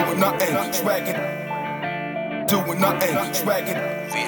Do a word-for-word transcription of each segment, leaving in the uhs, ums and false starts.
doing nothing, swagging, doing nothing, swagging.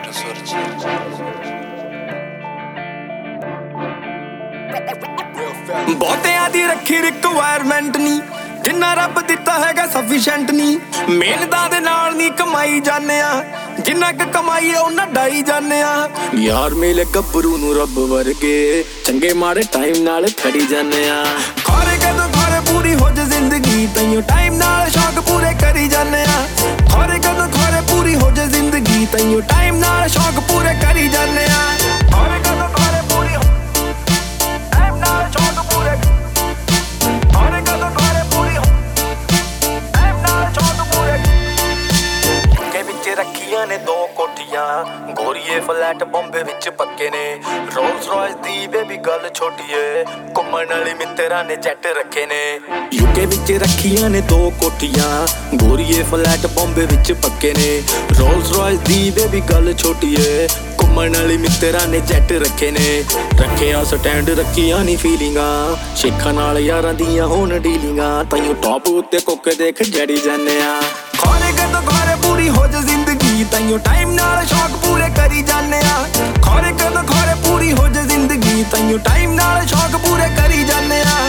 ਬਹੁਤਿਆਂ ਦੀ ਰੱਖੀ requirement ਨਹੀਂ, ਜਿੰਨਾ ਰੱਬ ਦਿੱਤਾ ਹੈਗਾ ਸਫੀਸ਼ੀਐਂਟ ਨਹੀਂ। ਮਿਹਨਤਾਂ ਦੇ ਨਾਲ ਨਹੀਂ ਕਮਾਈ ਜਾਂਦੇ ਆ, ਜਿੰਨਾ ਕੁ ਕਮਾਈ ਉਹਨਾਂ ਡਾਈ ਜਾਂਦੇ ਆ। ਯਾਰ ਮਿਲੇ ਗੱਭਰੂ ਨੂੰ ਰੱਬ ਵਰਗੇ, ਚੰਗੇ ਮਾੜੇ ਟਾਈਮ ਨਾਲ ਖੜੀ ਜਾਂਦੇ ਆ। ਖੋਰੇ ਕਦੋਂ ਖੋਰੇ ਪੂਰੀ ਹੋ ਜੇ ਜ਼ਿੰਦਗੀ, ਤੈਨੂੰ ਟਾਈਮ ਨਾਲ ਸ਼ੌਕ ਪੂਰੇ ਕਰੀ ਜਾਂਦੇ ਆ। ਖੋਰੇ ਕਦੋਂ ਖੋਰੇ ਪੂਰੀ ਹੋ ਜੇ ਜ਼ਿੰਦਗੀ, ਤੈਨੂੰ ਟਾਈਮ ਨਾਲ ਸ਼ੌਕ ਪੂਰੇ ਕਰੀ ਜਾਂਦੇ ਆ। ਖੋਰੇ ਕਦੋਂ ਖੋਰੇ ਪੂਰੀ ਹੋ ਟਾਈਮ ਨਾਲ ਸ਼ੌਕ ਪੂਰੇ, ਖੋਰੇ ਕਦੋਂ ਖੋਰੇ ਪੂਰੀ ਹੋ ਟਾਈਮ ਨਾਲ ਸ਼ੌਕ ਪੂਰੇ। ਕੇ ਵਿੱਚ ਰੱਖੀਆਂ ਨੇ ਦੋ ਕੋਠੀਆਂ, ਗੋਰੀਏ ਫਲੈਟ ਬੰਬੇ ਵਿੱਚ ਪੱਕੇ ਨੇ। ਰੋਲਸ ਰॉयस ਦੀ ਬੇਬੀ ਗੱਲ ਛੋਟੀ ਏ, ਘੁੰਮਣ ਵਾਲੇ ਮਿੱਤਰਾਂ ਨੇ ਜੈਟ ਰੱਖੇ ਨੇ। ਯੂਕੇ ਵਿੱਚ ਰੱਖੀਆਂ ਨੇ ਦੋ ਕੋਠੀਆਂ, ਗੋਰੀਏ ਫਲੈਟ ਬੰਬੇ ਵਿੱਚ ਪੱਕੇ ਨੇ। ਰੋਲਸ ਰॉयस ਦੀ ਬੇਬੀ ਗੱਲ ਛੋਟੀ ਏ, ਘੁੰਮਣ ਵਾਲੇ ਮਿੱਤਰਾਂ ਨੇ ਜੈਟ ਰੱਖੇ ਨੇ। ਰੱਖਿਆ ਸਟੈਂਡ ਰੱਖੀਆਂ ਨੀ ਫੀਲਿੰਗਾਂ, ਸ਼ੇਖਾਂ ਨਾਲ ਯਾਰਾਂ ਦੀਆਂ ਹੋਣ ਡੀਲਿੰਗਾਂ। ਤਾਈਓ ਟੌਪ ਉੱਤੇ ਕੁੱਕ ਦੇਖ ਜੜੀ ਜਾਂਦੇ ਆ। ਖੋਰੇ ਕਦੋਂ ਖੋਰੇ ਪੂਰੀ ਹੋ ਜੇ ਜ਼ਿੰਦਗੀ, ਤਾਈਓ ਟਾਈਮ ਨਾਲ ਸ਼ੌਕ ਪੂਰੇ ਕਰੀ ਜਾਂਦੇ ਆ। ਖੋਰੇ ਕਦੋਂ ਖੋਰੇ ਪੂਰੀ ਹੋ ਜੇ ਜ਼ਿੰਦਗੀ, ਤਾਈਓ ਟਾਈਮ ਨਾਲ ਸ਼ੌਕ ਪੂਰੇ ਕਰੀ ਜਾਂਦੇ ਆ।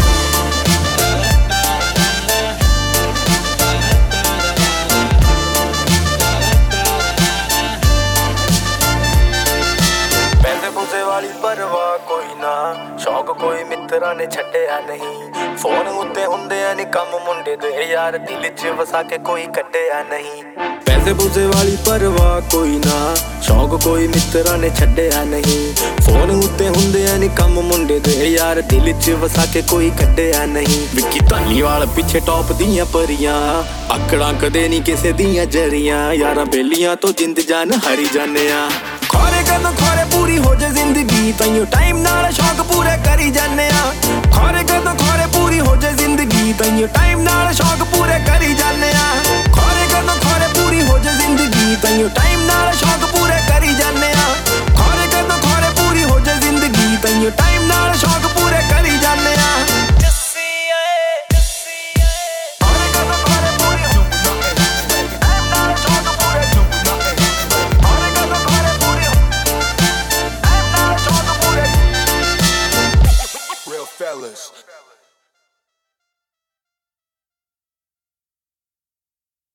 ਵਾਲੀ ਪਰਵਾਹ ਕੋਈ ਨਾ, ਸ਼ੌਕ ਕੋਈ ਮਿੱਤਰਾਂ ਨੇ ਛੱਡਿਆ ਨਹੀਂ। ਫੋਨ ਉੱਤੇ ਹੁੰਦੇ ਆ ਨੀ ਕੰਮ ਮੁੰਡੇ ਦੇ ਯਾਰ, ਦਿਲ 'ਚ ਵਸਾ ਕੇ ਕੋਈ ਕੱਢਿਆ ਨਹੀਂ। ਪੈਸੇ ਪੂਸੇ ਵਾਲੀ ਪਰਵਾਹ ਕੋਈ ਨਾ, ਸ਼ੌਕ ਕੋਈ ਮਿੱਤਰਾਂ ਨੇ ਛੱਡਿਆ ਨਹੀਂ। ਫੋਨ ਉੱਤੇ ਹੁੰਦੇ ਆ ਨੀ ਕੰਮ ਮੁੰਡੇ ਦੇ ਯਾਰ, ਦਿਲ 'ਚ ਵਸਾ ਕੇ ਕੋਈ ਕੱਢਿਆ ਨਹੀਂ। ਵਿੱਕੀ ਧਾਲੀਵਾਲ ਪਿੱਛੇ ਟੌਪ ਦੀਆਂ ਪਰੀਆਂ, ਆਕੜਾਂ ਕਦੇ ਨੀ ਕਿਸੇ ਦੀਆਂ ਜਰੀਆਂ। ਯਾਰਾਂ ਬੇਲੀਆਂ ਤੋਂ ਜਿੰਦ ਜਾਨ ਹਾਰੀ ਜਾਂਦੇ ਆ। ਖੋਰੇ ਕਦੋਂ ਖੋਰੇ ਪੂਰੀ ਹੋ ਜੇ ਜ਼ਿੰਦਗੀ, ਤਾਈਓ ਟਾਈਮ ਨਾਲ ਸ਼ੌਕ ਪੂਰੇ ਕਰੀ ਜਾਂਦੇ ਆ। ਖੋਰੇ ਕਦੋਂ ਖੋਰੇ ਪੂਰੀ ਹੋ ਜੇ ਜ਼ਿੰਦਗੀ, ਤਾਈਓ ਟਾਈਮ ਨਾਲ ਸ਼ੌਕ ਪੂਰੇ ਕਰੀ ਜਾਂਦੇ ਆ। ਖੋਰੇ ਕਦੋਂ ਖੋਰੇ ਪੂਰੀ ਹੋ ਜੇ ਜ਼ਿੰਦਗੀ, ਤਾਈਓ ਟਾਈਮ